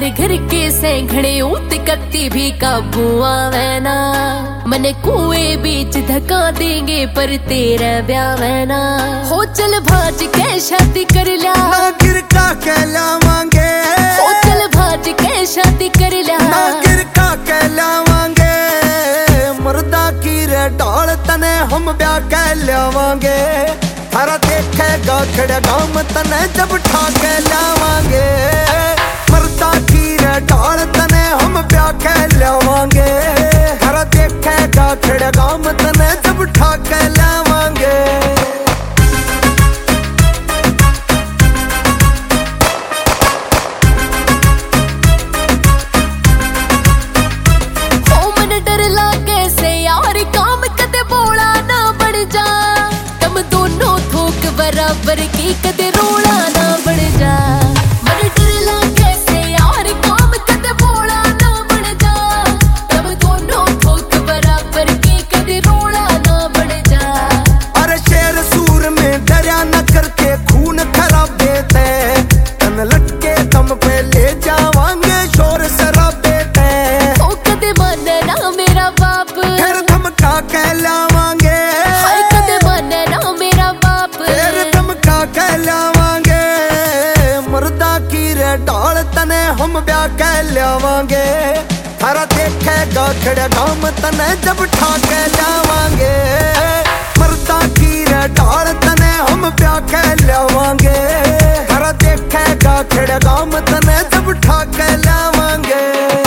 घर के सैंघड़े ऊत कत्ती भी काबू आवे ना। मने कुएं बीच धक्का देंगे पर तेरा ब्याह ना। हो चल भाज के शादी कर ला, ना गिर का कहलावांगे। हो चल भाज के शादी कर ला, ना गिर का कहलावांगे। मर्दा की रे ढाल तने हम ब्याह कहलावांगे। थारा देखेगा खड़ा गाम तने जब ठा कहलावांगे। मर्दा की रे ढाल तने हम ब्याह कहलावांगे। थारा देखेगा खड़ा गाम तने जब ठा कहलावांगे। बराबर की कदे रोड़ा ना बढ़ जा। मन डर लागे से यार काम कदे बोला ना बढ़ जा। तब दोनों ठोक बराबर की कदे रोड़ा ना बढ़ जा। अरे शेर सूर में डरा न करके खून खराब देते। तन लटके दम पे ले जावांगे शोर शराब देते। ओ कदे माने ना मेरा बाप, फिर धमका कहलावांगे। हाय कदे माने ना मेरा बाप, कहलावांगे। मर्दा की रे ढाल तने हम ब्याह कहलावांगे। थारा देखेगा खड़ा गाम तने जब ठा कहलावांगे। मर्दा की रे ढाल तने हम ब्याह कहलावांगे। थारा देखेगा खड़ा गाम तने जब ठा कहलावांगे।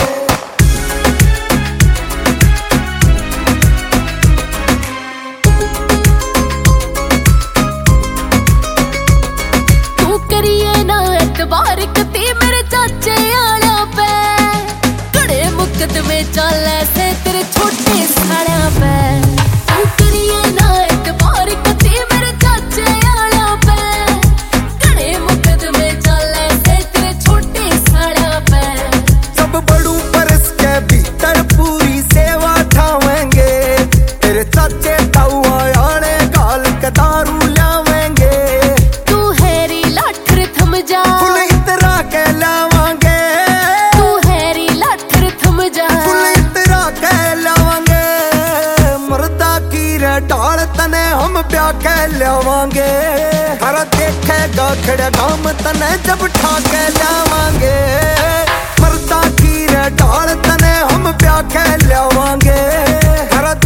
बार कती मेरे चाचे आला पे कड़े मुकदमे चाले से तेरे छोटे साड़ा पे। तू करिए ना एतबार कती मेरे चाचे आला पे कड़े मुकदमे चाले से तेरे छोटे साड़ा पे। सब बड़ू परस के भीतर पूरी सेवा ठावेंगे। तेरे चाचे ताऊ आने गाल के दारू लावेंगे। तू हैरी लाठर थम जा, कहलावांगे। तू हैरी लाठर थम जा, तेरा कहलावांगे। मर्दा की रे ढाल तने हम ब्याह कहलावांगे। थारा देखेगा खड़ा गाम तने जब ठा कहलावांगे। मर्दा की रे ढाल तने हम ब्याह कहलावांगे। थारा